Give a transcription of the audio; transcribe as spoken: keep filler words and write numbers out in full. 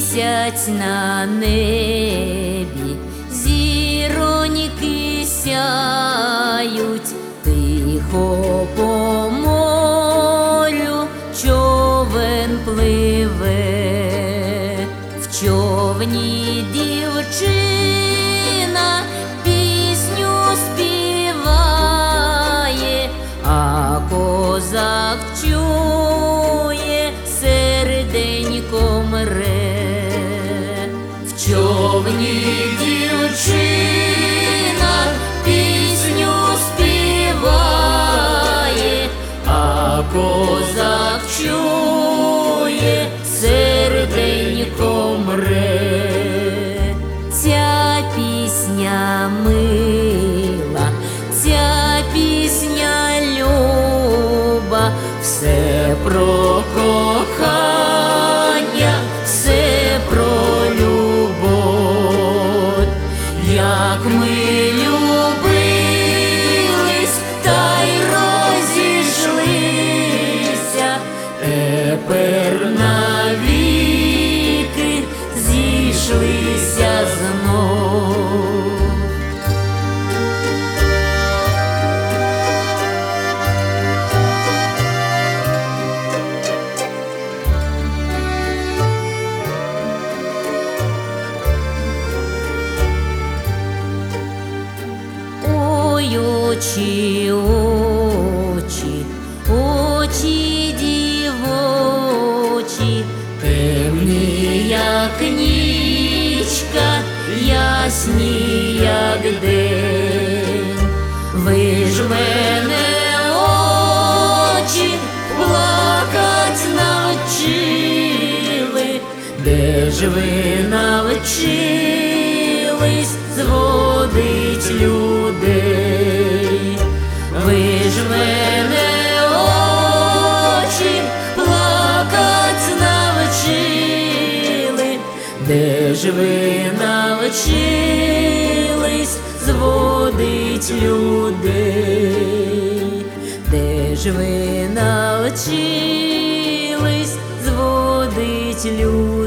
місяць на небі, зіроньки сяють, тихо по морю човен пливе, в човні дівчина пісню співає, а козак чує, серденько мре. В човні дівчина пісню співає, а козак чує, серденько мре. Ця пісня мила, ця пісня люба, все про кохання, все про любов. Як ми любились, та й розійшлися, тепер навіки зійшлися знов. Ой, очі, очі, очі дівочі, темні, як нічка, ясні, як день. Ви ж мене, очі, плакать навчили, де ж ви навчились зводить людей? Ви ж мене, очі, плакать навчили, де ж ви навчились зводить людей? Де ж ви навчились зводить людей?